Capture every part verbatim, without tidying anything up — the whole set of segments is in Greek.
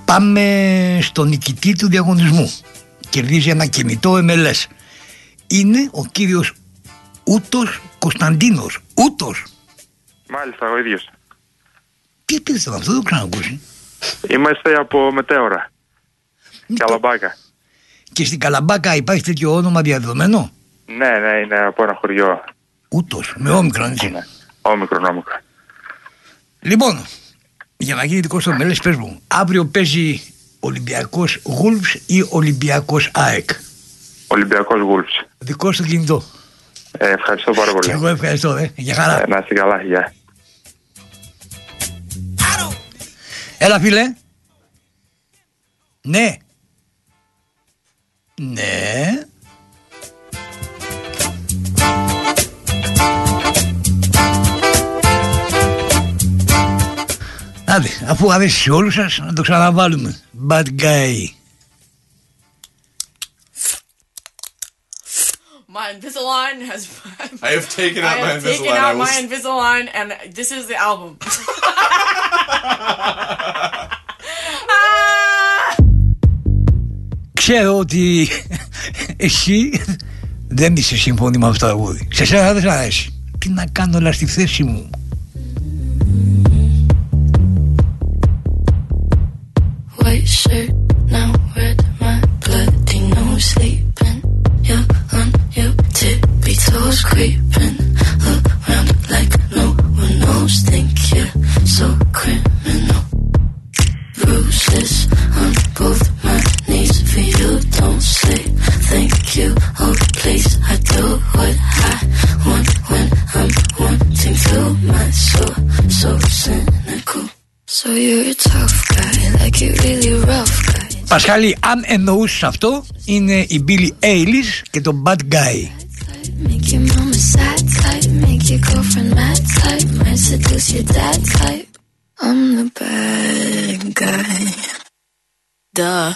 Πάμε στον νικητή του διαγωνισμού. Κερδίζει ένα κινητό εμ ελ ες. Είναι ο κύριος Ούτος Κωνσταντίνος. Ούτος. Μάλιστα, ο ίδιος. Τι επίθετα αυτό, δεν το ξανακούσει. Είμαστε από Μετέωρα. Καλαμπάκα. Και στην Καλαμπάκα υπάρχει τέτοιο όνομα διαδεδομένο? Ναι, ναι, είναι από ένα χωριό. Ούτος, με όμικρον, έτσι. Ναι, όμικρον, όμικρον. Λοιπόν, για να γίνει δικό στο μέλες, πες μου, αύριο παίζει Ολυμπιακός Γούλφς ή Ολυμπιακός ΑΕΚ? Ολυμπιακός Γούλφς. Δικό στο κινητό. Ε, ευχαριστώ πάρα πολύ. Και εγώ ευχαριστώ, ε. Για χαρά. Ε, να είστε καλά, γεια. Έλα, φίλε. Ναι. Ναι. Άντε, αφού αρέσει σε όλους σας, να το ξαναβάλουμε. Bad guy. My Invisalign has. I have taken out I my have Invisalign. taken out I was... my Invisalign, and this is the album. Ξέρω ότι εσύ δεν είσαι σύμφωνη με αυτό το τραγούδι. Σε σένα δεν σ' αρέσει. Τι να κάνω όλα στη θέση μου. White shirt, now red, my bloody nose sleeping. You're on your tippy toes creeping around like no one knows. Think you're so criminal. Bruises on both my knees for you. Don't say thank you. Oh please, I do what I want when I'm wanting to. My soul so cynical. So you're a tough guy, like you're really rough guy. Πασχάλη, αν εννοούσες αυτό, είναι η Billie Eilish και το Bad Guy. Make your mama sad type, make your girlfriend mad type, might seduce your dad type. I'm the bad guy. Duh.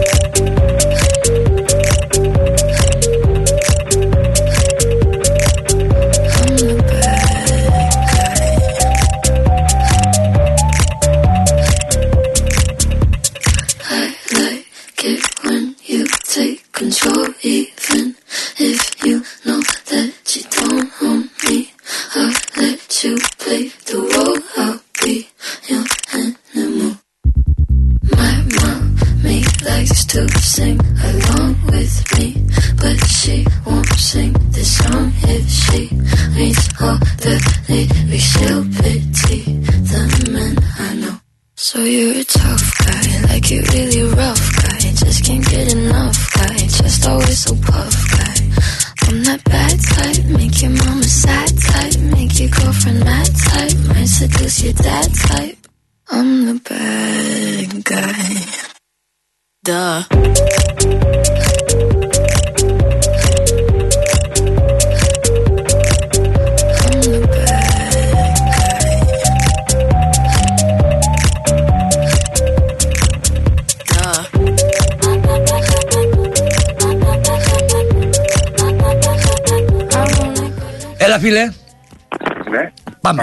Control even if you know that you don't own me. I'll let you play the role. I'll be your animal. My mommy likes to sing along with me, but she won't sing this song if she reads all the lyrics. She'll pity the men I know. So you're a tough guy, like you're really rough guy. Just can't get enough guy, just always so puff guy. I'm that bad type, make your mama sad type, make your girlfriend mad type, might seduce your dad type. I'm the bad guy. Duh. Έλα, φίλε. Ναι. Πάμε.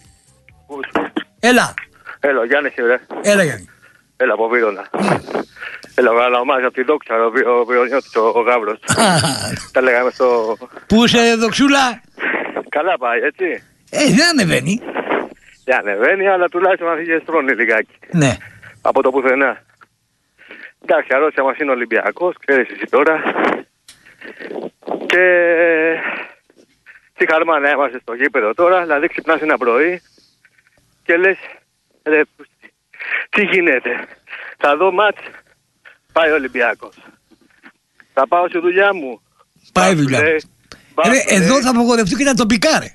Έλα. Έλα, Γιάννης, ρε. Έλα, Γιάννη. Έλα, από Βίρονα. Έλα, γαλαμάζι από τη Δόξα, ο Βιονιώτης, ο Γάβρος. Τα λέγαμε στο... Πού είσαι, Δοξούλα? Καλά πάει, έτσι. Ε, δεν ανεβαίνει. Δεν ανεβαίνει, αλλά τουλάχιστον να φύγει στρώνει λιγάκι. Ναι. Από το πουθενά. Εντάξει, αρρώστια μας είναι Ολυμπιακός, ξέρεις εσύ τώρα. Και... τι χαρμά να είμαστε στο γήπεδο τώρα, δηλαδή ξυπνάς ένα πρωί και λες, ρε, τι γίνεται, θα δω μάτς, πάει ο Ολυμπιακός. Θα πάω στη δουλειά μου. Πάει δουλειά. Ρε, εδώ θα απογορευτούν και τα τοπικά, ρε.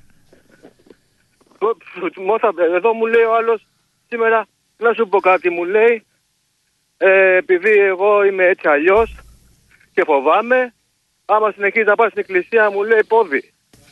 Εδώ μου λέει ο άλλος σήμερα, να σου πω κάτι, μου λέει, ε, επειδή εγώ είμαι έτσι αλλιώς και φοβάμαι, άμα συνεχίζει να πάει στην εκκλησία μου λέει πόδι.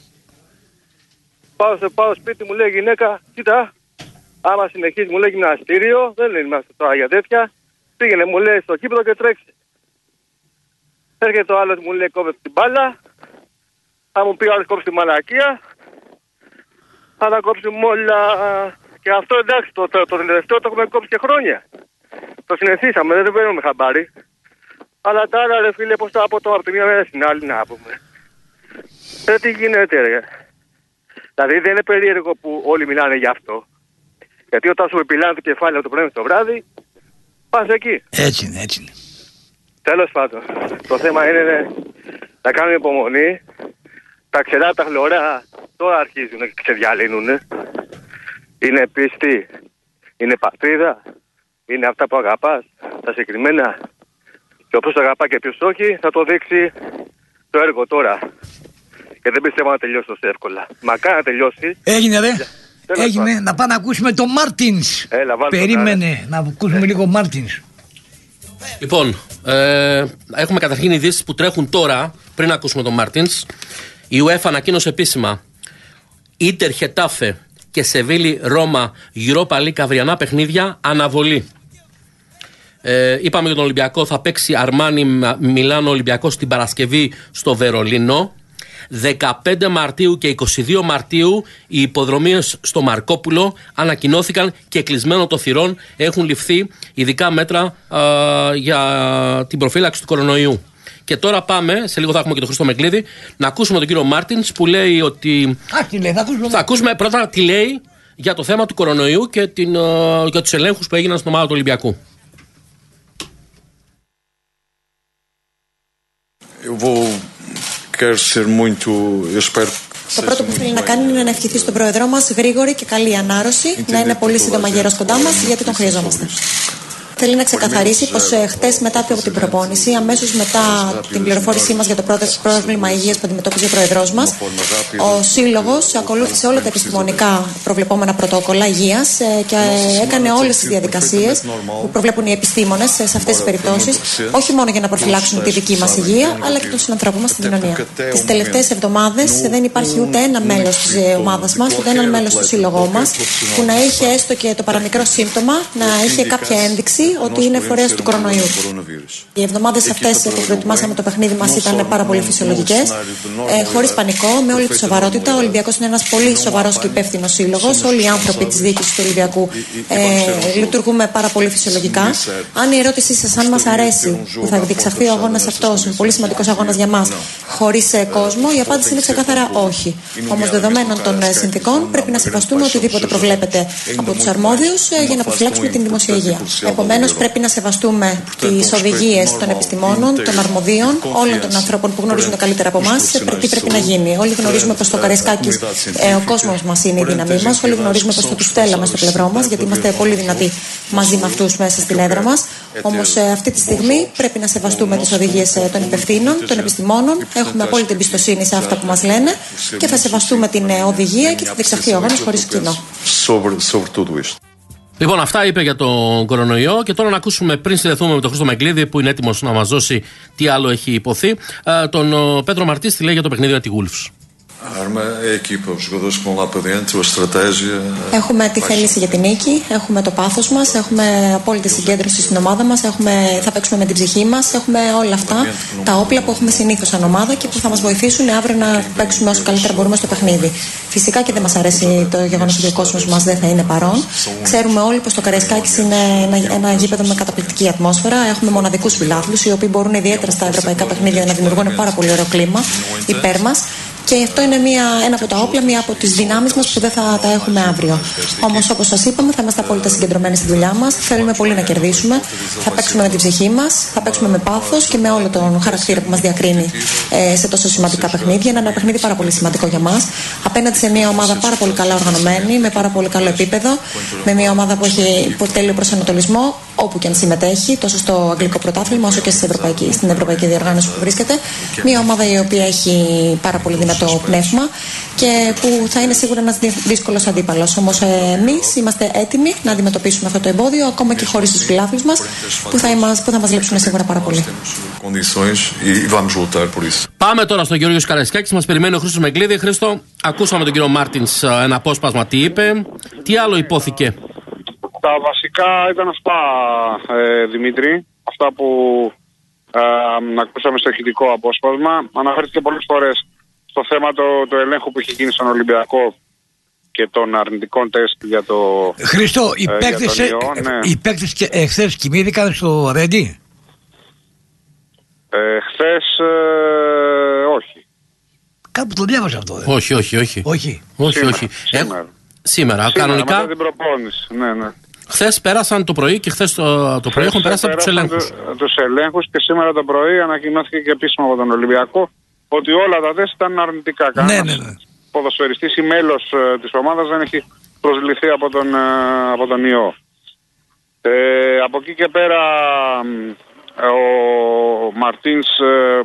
Πάω, σε, πάω σπίτι μου λέει γυναίκα, κοίτα, άμα συνεχίζει μου λέει γυμναστήριο, δεν είμαστε τώρα για τέτοια, πήγαινε μου λέει στο κήπεδο και τρέξει. Έρχεται ο άλλος μου λέει κόβε την μπάλα, θα μου πει ο άλλος κόψει τη μαλακία, θα τα κόψουμε όλα. Και αυτό εντάξει, το, το, το τελευταίο το έχουμε κόψει και χρόνια. το συνηθίσαμε, δεν παίρνουμε χαμπάρι. Αλλά τώρα ρε φίλε, πώς το από το από τη μία μέρα στην άλλη να πούμε. Ε, τι γίνεται ρε. Δηλαδή δεν είναι περίεργο που όλοι μιλάνε γι' αυτό. Γιατί όταν σου επιλάνε το κεφάλι από το πρωί στο βράδυ, πας εκεί. Έτσι είναι, έτσι είναι. Τέλος πάντων, το θέμα είναι να κάνουμε υπομονή. Τα ξερά, τα χλωρά τώρα αρχίζουν και ξεδιαλύνουν. Είναι πίστη, είναι πατρίδα, είναι αυτά που αγαπάς, τα συγκεκριμένα. Και όποιος αγαπά και ποιος όχι, θα το δείξει το έργο τώρα. Και δεν πιστεύω να τελειώσει τόσο εύκολα. Μακάρι να τελειώσει. Έγινε ρε. Τέλος Έγινε. πάντων. Να πάμε να ακούσουμε το Μάρτινς. Έλα, βάλτε το Περίμενε να ακούσουμε Ε. λίγο Μάρτινς. Λοιπόν, ε, έχουμε καταρχήν ειδήσεις που τρέχουν τώρα, πριν ακούσουμε τον Μάρτινς. Η UEFA ανακοίνωσε επίσημα Ίντερ, Χετάφε και Σεβίλη, Ρώμα, Europa League αυριανά παιχνίδια, αναβολή. Ε, είπαμε για τον Ολυμπιακό, θα παίξει Αρμάνι Μιλάνο Ολυμπιακός την Παρασκευή στο Βερολίνο. δεκαπέντε Μαρτίου και είκοσι δύο Μαρτίου οι υποδρομίες στο Μαρκόπουλο ανακοινώθηκαν και κλεισμένο το θυρών έχουν ληφθεί ειδικά μέτρα α, για την προφύλαξη του κορονοϊού. Και τώρα πάμε, σε λίγο θα έχουμε και τον Χρήστο Μεγκλίδη, να ακούσουμε τον κύριο Μάρτινς που λέει ότι. Α, τι λέει, θα ακούσουμε. Θα ακούσουμε πρώτα τι λέει για το θέμα του κορονοϊού και την, α, για τους ελέγχους που έγιναν στην ομάδα του Ολυμπιακού. Eu vou quero ser muito, eu espero. Το πρώτο που θέλει να κάνει είναι να ευχηθεί στον πρόεδρό μας γρήγορη και καλή ανάρρωση, να είναι πολύ σύντομα γέρος κοντά μας, γιατί τον χρειαζόμαστε. Θέλει να ξεκαθαρίσει πως ε, χτες μετά από την προπόνηση, αμέσως μετά την πληροφόρησή μας για το πρώτο πρόβλημα υγείας που αντιμετώπιζε ο πρόεδρός μας, ο Σύλλογος ακολούθησε όλα τα επιστημονικά προβλεπόμενα πρωτόκολλα υγείας ε, και έκανε όλες τις διαδικασίες που προβλέπουν οι επιστήμονες σε αυτές τις περιπτώσεις, όχι μόνο για να προφυλάξουν τη δική μας υγεία, αλλά και των συνανθρώπων μας στην κοινωνία. Τις τελευταίες εβδομάδες δεν υπάρχει ούτε ένα μέλος της ομάδας μας, ούτε ένα μέλος του σύλλογό μας που να είχε έστω και το παραμικρό σύμπτωμα, να είχε κάποια ένδειξη ότι είναι φορέας του κορονοϊού. Οι εβδομάδες αυτές που προετοιμάσαμε το παιχνίδι μας ήταν πάρα πολύ φυσιολογικές, ε, χωρίς πανικό, με όλη τη σοβαρότητα. Ο Ολυμπιακός είναι ένας πολύ σοβαρός και υπεύθυνος σύλλογος. Όλοι οι άνθρωποι της διοίκησης του Ολυμπιακού ε, λειτουργούμε πάρα πολύ φυσιολογικά. Αν η ερώτησή σας, αν μας αρέσει που θα διεξαχθεί ο αγώνας αυτός, είναι πολύ σημαντικός αγώνας για μας, χωρίς ε, κόσμο, η απάντηση είναι ξεκάθαρα όχι. Όμως, δεδομένων των ε, συνθηκών, πρέπει να σεβαστούμε οτιδήποτε προβλέπεται από τους αρμόδιους ε, για να προφυλάξουμε την δημόσια υγεία. Επομένως, πρέπει να σεβαστούμε τις οδηγίες των επιστημόνων, των αρμοδίων, όλων των ανθρώπων που γνωρίζουν το καλύτερα από εμάς, τι πρέπει να γίνει. Όλοι γνωρίζουμε πως το Καραϊσκάκης ε, ο κόσμος μας είναι η δύναμή μας. Όλοι γνωρίζουμε πως το τους στέλναμε στο πλευρό μας, γιατί είμαστε πολύ δυνατοί μαζί με αυτούς μέσα στην έδρα μας. Όμως, ε, αυτή τη στιγμή πρέπει να σεβαστούμε τις οδηγίες ε, των υπευθύνων, των επιστημόνων. Έχουμε απόλυτη εμπιστοσύνη σε αυτά που μας λένε και θα σεβαστούμε την ε, οδηγία και θα διεξαχθεί ο αγώνας χωρίς κοινό. Λοιπόν, αυτά είπε για τον κορονοϊό και τώρα να ακούσουμε πριν συνδεθούμε με τον Χρήστο Μεγκλίδη που είναι έτοιμος να μας δώσει τι άλλο έχει υποθεί. Τον Πέτρο Μαρτής τι λέει για το παιχνίδι με τη Wolves. Έχουμε τη θέληση για την νίκη, έχουμε το πάθος μας, έχουμε απόλυτη συγκέντρωση στην ομάδα μας, έχουμε, θα παίξουμε με την ψυχή μας, έχουμε όλα αυτά τα όπλα που έχουμε συνήθως σαν ομάδα και που θα μας βοηθήσουν αύριο να παίξουμε όσο καλύτερα μπορούμε στο παιχνίδι. Φυσικά και δεν μας αρέσει το γεγονός ότι ο κόσμος μας δεν θα είναι παρόν. Ξέρουμε όλοι πως το Καραϊσκάκης είναι ένα, ένα γήπεδο με καταπληκτική ατμόσφαιρα. Έχουμε μοναδικούς φιλάθλους οι οποίοι μπορούν ιδιαίτερα στα ευρωπαϊκά παιχνίδια να δημιουργούν πάρα πολύ ωραίο κλίμα υπέρ μας. Και αυτό είναι μια, ένα από τα όπλα, μια από τις δυνάμεις μας που δεν θα τα έχουμε αύριο. Όμως, όπως σας είπαμε, θα είμαστε απόλυτα συγκεντρωμένοι στη δουλειά μας. Θέλουμε πολύ να κερδίσουμε. Θα παίξουμε με την ψυχή μας, θα παίξουμε με πάθος και με όλο τον χαρακτήρα που μας διακρίνει ε, σε τόσο σημαντικά παιχνίδια. Είναι ένα παιχνίδι πάρα πολύ σημαντικό για μας. Απέναντι σε μια ομάδα πάρα πολύ καλά οργανωμένη, με πάρα πολύ καλό επίπεδο, με μια ομάδα που έχει τέλειο προσανατολισμό, όπου και αν συμμετέχει, τόσο στο αγγλικό πρωτάθλημα όσο και στην ευρωπαϊκή, στην ευρωπαϊκή διοργάνωση που βρίσκεται. Μια ομάδα η οποία έχει πάρα πολύ δυνατό το πνεύμα και που θα είναι σίγουρα ένας δύσκολος αντίπαλος. Όμως εμείς είμαστε έτοιμοι να αντιμετωπίσουμε αυτό το εμπόδιο, ακόμα και χωρίς τους φιλάθλους μας, που θα, μας, που θα μας λείψουν σίγουρα πάρα πολύ. Πάμε τώρα στον Γιώργο Καραϊσκάκη. Μας περιμένει ο Χρήστος Μεγκλίδη. Χρήστο, ακούσαμε τον κύριο Μάρτινς ένα απόσπασμα τι είπε. Τι άλλο υπόθηκε? Τα βασικά ήταν αυτά, ε, Δημήτρη. Αυτά που ε, ακούσαμε στο ηχητικό απόσπασμα. Αναφέρθηκε πολλές φορές στο θέμα το, το ελέγχου που έχει γίνει στον Ολυμπιακό και των αρνητικών τεστ για το Χρήστο, οι ε, παίκτες, για τον ιό, ναι. οι παίκτες εχθές κοιμήθηκαν στο Ρέντι? Ε, χθες ε, όχι. Κάπου το διάβασα αυτό. Ε. Όχι, όχι, όχι. Όχι. όχι, Σήμερα, όχι. σήμερα. Ε, σήμερα, Σήμερα, κανονικά. μετά την προπόνηση. Ναι, ναι. Χθες πέρασαν το πρωί και χθες το, το πρωί έχουν περάσει από τους ελέγχους. Τους ελέγχους και σήμερα το πρωί ανακοινώθηκε και επίσημα από τον Ολυμπιακό ότι όλα τα τεστ ήταν αρνητικά. Ναι, Κανένας ναι, ναι. ποδοσφαιριστής ή μέλος ε, της ομάδας δεν έχει προσληφθεί από τον, ε, από τον ιό. Ε, από εκεί και πέρα ε, ο Μαρτίνς ε,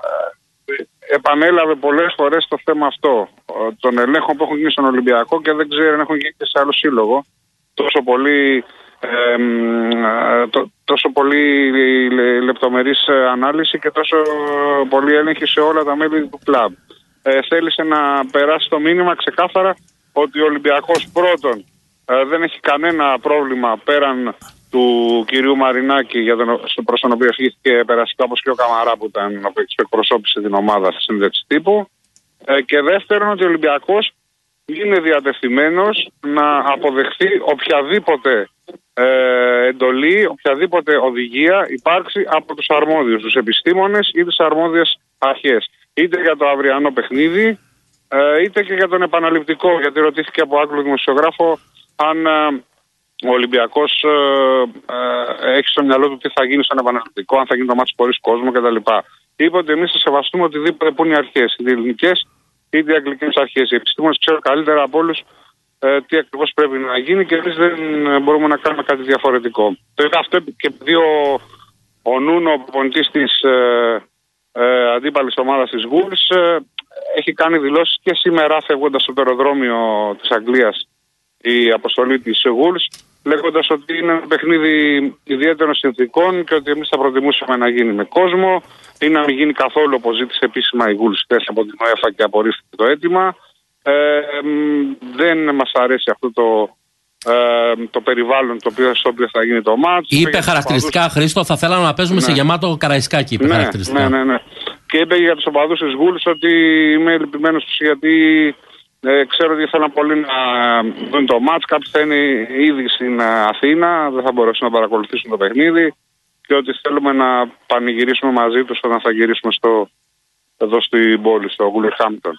επανέλαβε πολλές φορές το θέμα αυτό των ελέγχων που έχουν γίνει στον Ολυμπιακό και δεν ξέρω αν έχουν γίνει και σε άλλο σύλλογο. Τόσο πολύ, ε, το, τόσο πολύ λεπτομερής ανάλυση και τόσο πολύ έλεγχη σε όλα τα μέλη του κλαμπ. Ε, θέλησε να περάσει το μήνυμα ξεκάθαρα ότι ο Ολυμπιακός πρώτον ε, δεν έχει κανένα πρόβλημα πέραν του κυρίου Μαρινάκη, για τον, προς τον οποίο ευχήθηκε περαστικά, όπως και ο Καμαρά που ήταν που εκπροσώπησε την ομάδα στη συνέντευξη τύπου. Ε, και δεύτερον ότι ο Ολυμπιακός είναι διατεθειμένος να αποδεχθεί οποιαδήποτε ε, εντολή, οποιαδήποτε οδηγία υπάρξει από τους αρμόδιους, τους επιστήμονες ή τις αρμόδιες αρχές. Είτε για το αυριανό παιχνίδι, ε, είτε και για τον επαναληπτικό, γιατί ρωτήθηκε από Άγγλο δημοσιογράφο αν ε, ο Ολυμπιακός ε, ε, έχει στο μυαλό του τι θα γίνει στον επαναληπτικό, αν θα γίνει το μάτι χωρίς κόσμο κτλ. Είπε ότι εμείς θα σεβαστούμε οτιδήποτε που είναι οι αρχές, οι ελληνικές είτε οι αγγλικές αρχές. Οι επιστήμονες ξέρουν καλύτερα από όλους ε, τι ακριβώς πρέπει να γίνει και εμείς δεν μπορούμε να κάνουμε κάτι διαφορετικό. Το είπα αυτό και επειδή ο, ο Νούνο, ο προπονητής της ε, ε, αντίπαλης ομάδας της Wolves, ε, έχει κάνει δηλώσεις και σήμερα φεύγοντας στο αεροδρόμιο της Αγγλίας η αποστολή της Wolves, λέγοντας ότι είναι ένα παιχνίδι ιδιαίτερων συνθηκών και ότι εμείς θα προτιμούσαμε να γίνει με κόσμο ή να μην γίνει καθόλου, όπως ζήτησε επίσημα η Wolves χθες από την UEFA και απορρίφθηκε το αίτημα. Ε, δεν μας αρέσει αυτό το, ε, το περιβάλλον το οποίο, στο οποίο θα γίνει το μάτς. Είπε χαρακτηριστικά, οπαδούς... Χρήστο, θα θέλαμε να παίζουμε ναι. σε γεμάτο Καραϊσκάκι. Είπε ναι, χαρακτηριστικά. Ναι, ναι, ναι. Και είπε για τους οπαδούς της Wolves ότι είμαι λυπημένος τους γιατί Ε, ξέρω ότι ήθελαν πολύ να δουν το μάτς. Κάποιοι θα είναι ήδη στην Αθήνα, δεν θα μπορέσουν να παρακολουθήσουν το παιχνίδι και ότι θέλουμε να πανηγυρίσουμε μαζί τους όταν θα γυρίσουμε στο, εδώ στην πόλη, στο Wolverhampton.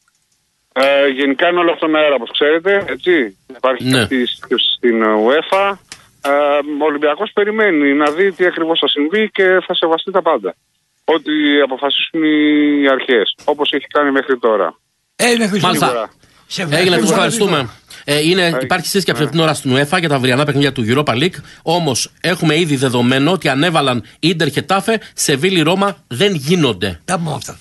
Ε, γενικά είναι όλο αυτό ένα αέρα, όπως ξέρετε, έτσι. Υπάρχει ναι. αυτή στην UEFA. Ε, ο Ολυμπιακός περιμένει να δει τι ακριβώς θα συμβεί και θα σεβαστεί τα πάντα. Ό,τι αποφασίσουν οι αρχές, όπως έχει κάνει μέχρι τώρα. Έγινε, Μάλιστα. Έγινε, τους ευχαριστούμε. Ε, είναι, υπάρχει σύσκεψη αυτή την ώρα στην UEFA για τα αυριανά παιχνίδια του Europa League. Όμως έχουμε ήδη δεδομένο ότι ανέβαλαν Ίντερ, Χετάφε, Σεβίλη, Ρώμα δεν γίνονται. Τα πούμε αυτά.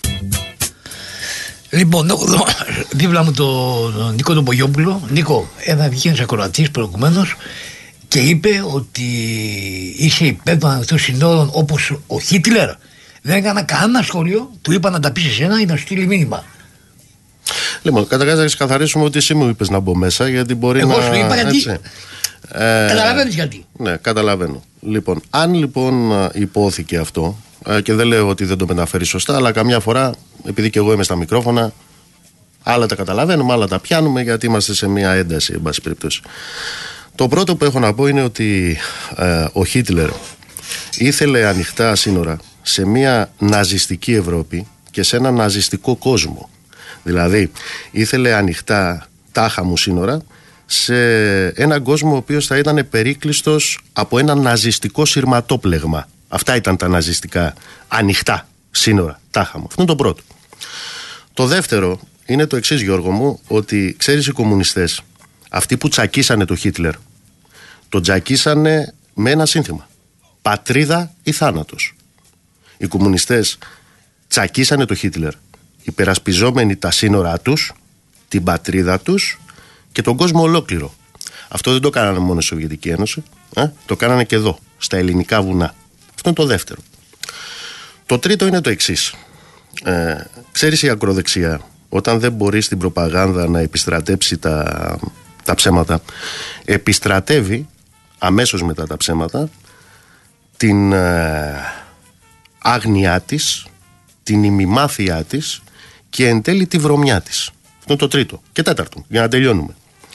Λοιπόν, έχω εδώ δίπλα μου τον Νίκο τον Πογιόπουλο. Νίκο, ένα βγήκε ακροατής προηγουμένως και είπε ότι είσαι υπέρ των ανοιχτών συνόρων όπως ο Χίτλερ. Δεν έκανα κανένα σχόλιο, του είπα να τα πει σε σένα ή να σου στείλει μήνυμα. Λοιπόν, καταρχάς να ξεκαθαρίσουμε ότι εσύ μου είπες να μπω μέσα, γιατί μπορεί Εγώ να. Εγώ σου είπα γιατί. Έτσι. Ε, Καταλαβαίνεις γιατί. Ναι, καταλαβαίνω. Λοιπόν, αν λοιπόν υπόθηκε αυτό, ε, και δεν λέω ότι δεν το μεταφέρει σωστά, αλλά καμιά φορά, επειδή και εγώ είμαι στα μικρόφωνα, άλλα τα καταλαβαίνουμε, άλλα τα πιάνουμε, γιατί είμαστε σε μια ένταση, εν πάση περιπτώσει. Το πρώτο που έχω να πω είναι ότι ε, ο Χίτλερ ήθελε ανοιχτά σύνορα σε μια ναζιστική Ευρώπη και σε ένα ναζιστικό κόσμο. Δηλαδή ήθελε ανοιχτά τάχα μου σύνορα σε έναν κόσμο ο οποίος θα ήταν περίκλειστος από ένα ναζιστικό σειρματόπλεγμα. Αυτά ήταν τα ναζιστικά ανοιχτά σύνορα τάχα μου. Αυτό είναι το πρώτο. Το δεύτερο είναι το εξής, Γιώργο μου, ότι ξέρεις οι κομμουνιστές, αυτοί που τσακίσανε το Χίτλερ, τον τσακίσανε με ένα σύνθημα: πατρίδα ή θάνατος. Οι κομμουνιστές τσακίσανε το Χίτλερ υπερασπιζόμενοι τα σύνορά τους, την πατρίδα τους και τον κόσμο ολόκληρο. Αυτό δεν το κάνανε μόνο στη Σοβιετική Ένωση, ε? το κάνανε και εδώ, στα ελληνικά βουνά. Αυτό είναι το δεύτερο. Το τρίτο είναι το εξής. Ε, ξέρεις, η ακροδεξιά, όταν δεν μπορεί στην προπαγάνδα να επιστρατέψει τα, τα ψέματα, επιστρατεύει αμέσως μετά τα ψέματα την ε, άγνοιά της, την ημιμάθειά της και εν τέλει τη βρωμιά της. Αυτό είναι το τρίτο. Και τέταρτο, για να τελειώνουμε.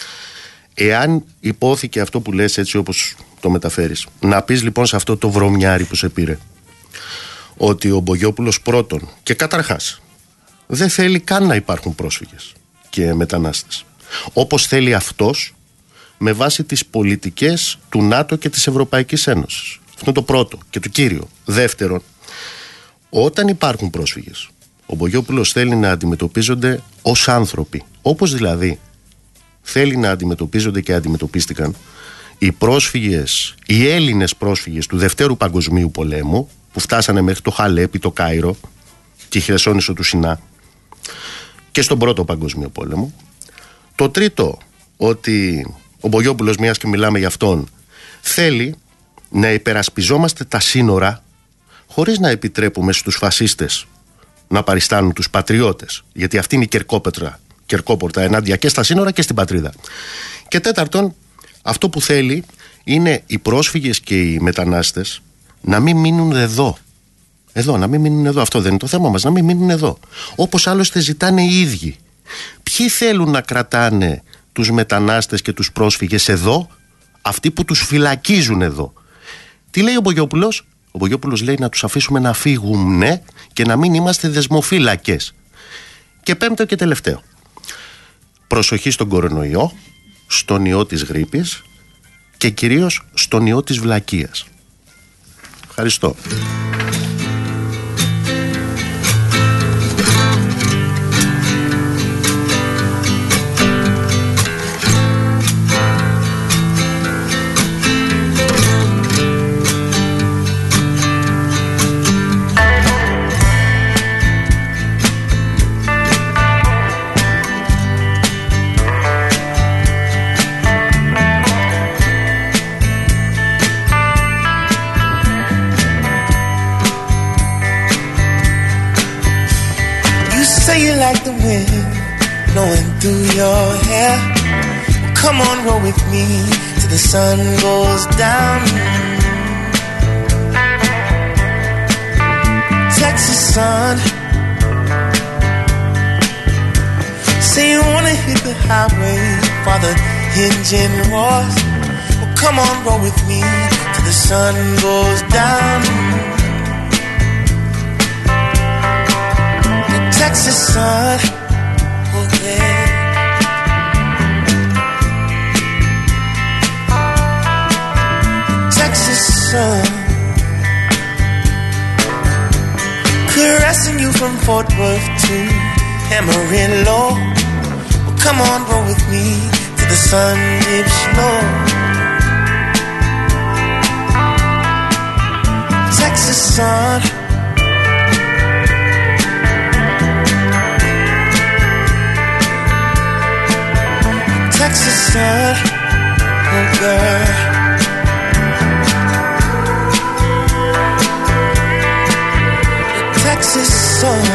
Εάν υπόθηκε αυτό που λες έτσι όπως το μεταφέρεις, να πεις λοιπόν σε αυτό το βρωμιάρι που σε πήρε ότι ο Μπογιόπουλος πρώτον και καταρχάς δεν θέλει καν να υπάρχουν πρόσφυγες και μετανάστες, όπως θέλει αυτός με βάση τις πολιτικές του ΝΑΤΟ και της Ευρωπαϊκής Ένωσης. Αυτό είναι το πρώτο και το κύριο. Δεύτερον, όταν υπάρχουν πρόσφυγες, ο Μπογιόπουλος θέλει να αντιμετωπίζονται ως άνθρωποι, όπως δηλαδή θέλει να αντιμετωπίζονται και αντιμετωπίστηκαν οι πρόσφυγες, οι Έλληνες πρόσφυγες του Δευτέρου Παγκοσμίου Πολέμου, που φτάσανε μέχρι το Χαλέπι, το Κάιρο και η Χερσόνησο του Σινά, και στον Πρώτο Παγκοσμίο Πόλεμο. Το τρίτο, ότι ο Μπογιόπουλος, μιας και μιλάμε για αυτόν, θέλει να υπερασπιζόμαστε τα σύνορα χωρίς να επιτρέπουμε στους φασίστες να παριστάνουν τους πατριώτες, γιατί αυτή είναι η κερκόπετρα, κερκόπορτα ενάντια και στα σύνορα και στην πατρίδα. Και τέταρτον, αυτό που θέλει είναι οι πρόσφυγες και οι μετανάστες να μην μείνουν εδώ. Εδώ, να μην μείνουν εδώ. Αυτό δεν είναι το θέμα μας, να μην μείνουν εδώ. Όπως άλλωστε ζητάνε οι ίδιοι. Ποιοι θέλουν να κρατάνε τους μετανάστες και τους πρόσφυγες εδώ? Αυτοί που τους φυλακίζουν εδώ. Τι λέει ο Μπογιόπουλος? Ο Μπογιόπουλος λέει να τους αφήσουμε να φύγουν, ναι, και να μην είμαστε δεσμοφύλακες. Και πέμπτο και τελευταίο, προσοχή στον κορονοϊό, στον ιό της γρίπης και κυρίως στον ιό της βλακείας. Ευχαριστώ. Like the wind blowing through your hair. Come on, roll with me till the sun goes down. Texas sun. Say you wanna hit the highway while the engine roars. Well, come on, roll with me till the sun goes down. Texas sun, oh yeah. Texas sun, caressing you from Fort Worth to Amarillo. Well, come on, roll with me till the sun dips low. Texas sun. Texas sun, oh girl. The Texas sun.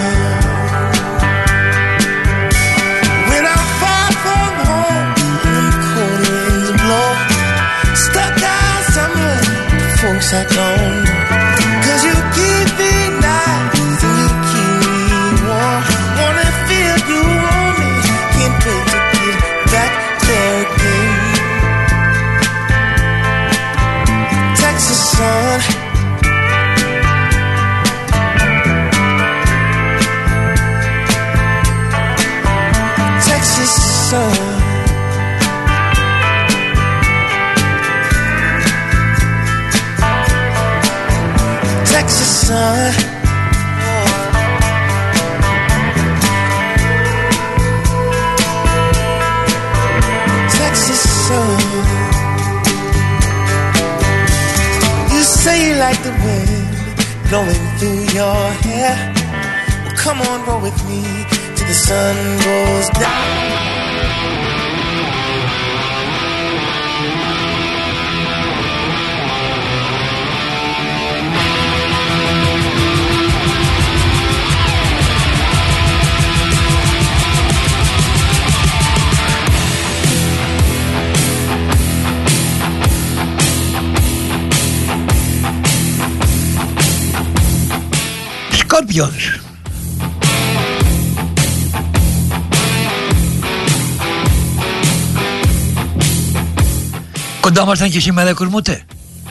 When I'm far from home and the cold winds blow, stuck out somewhere, folks I don't know. 'Cause you keep me nice and you keep me warm. Wanna feel you on me, can't wait to get back there again. Texas sun. Texas sun. Texas sun. You say you like the wind blowing through your hair. Well, come on, roll with me till the sun goes down. Scorpions. Κοντά μας ήταν και σήμερα η Κοσμοτέ.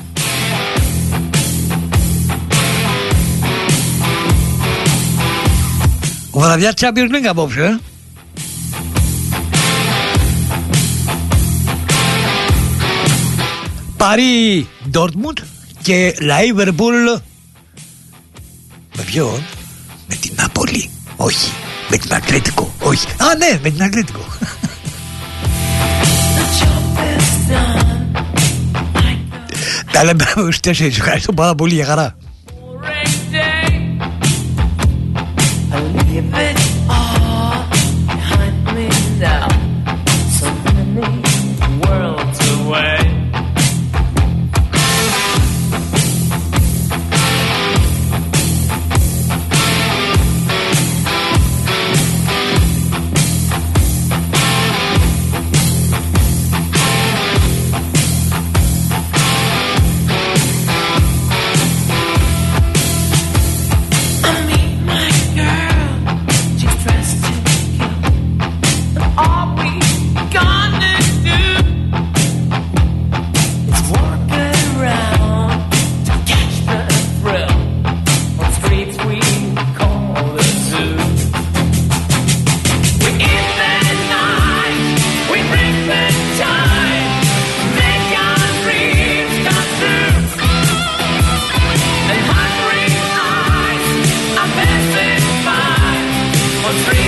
Βραδιά Champions League απόψε, ε? Παρί Ντόρτμουντ και Λάιβερπουλ. Με ποιον? Με την Νάπολη. Όχι. Με την Ατλέτικο. Όχι. Α, ναι, με την Ατλέτικο. Τα λέμε στους τέσσερις. Ευχαριστώ πάρα πολύ, για χαρά. Three